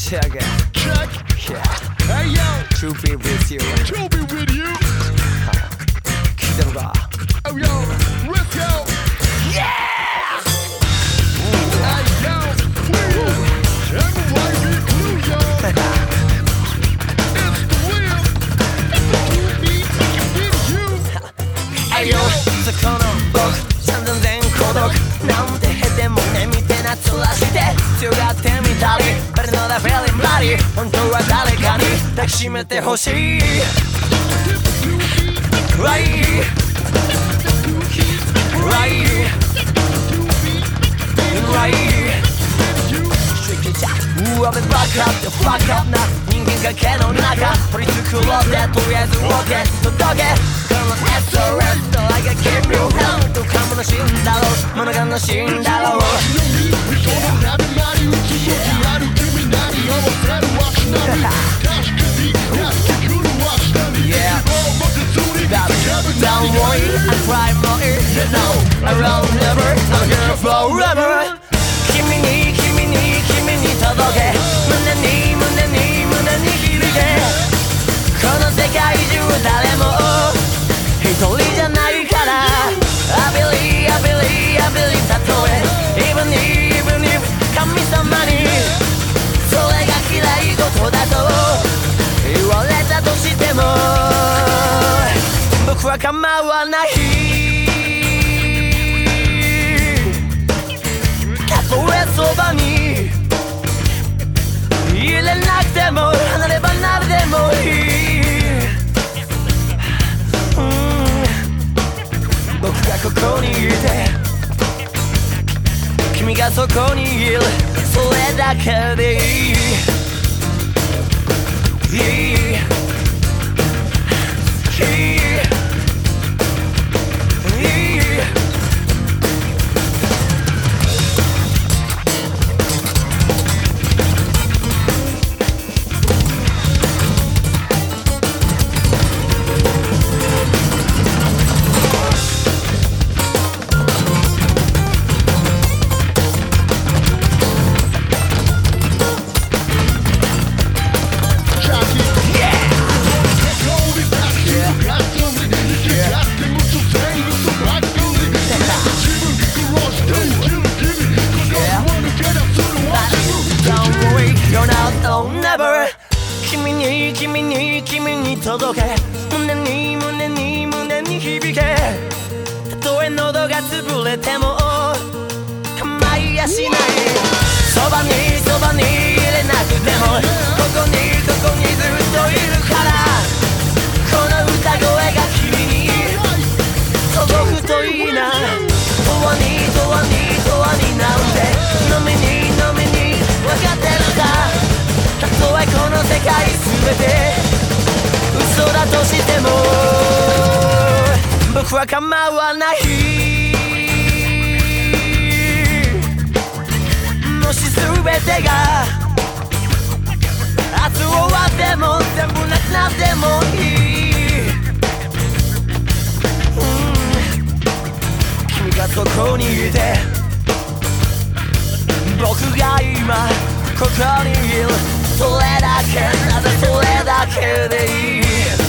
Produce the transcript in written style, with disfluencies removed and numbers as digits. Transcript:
Check it. Check. Yeah. Hey yo. To be with you. To be with you. 聞いてるか Oh yo. Let's go. Yeah! Hey yo. Everybody be cool, yo. It's the real. To be with you. Hey yo! そこの僕散々全孤独なんてへてもねみてなつらして強がってみたり誰のだフェリンバディ本当は誰かに抱きしめてほしい Right Right Right I've been back up で fuck up な人間関係の中取り繕ってとりあえず OK 届けこの SOS と I gotta keep you held どかもの死んだろう物がの死んだろうYeah Don't worry I cry more you know I roll never I'm here forever 君に届け胸に響けこの世界中誰も一人じゃないから I believe たとえ even if 神様にそれが嫌い事だと言われたとしても僕は構わないたとえそばに入れなくても離れ離れでもいい、僕がここにいて君がそこにいるそれだけでいい、君に届け胸に響けたとえ喉が潰れても構いやしないそばに入れなくてもここにずっといるからこの歌声が君に届くといいな永遠になんて飲みに分かってるかたとえこの世界全て嘘だとしても僕は構わないもし全てが明日終わっても全部なくなってもいい、君がそこにいて僕が今ここにいるそれだけでいい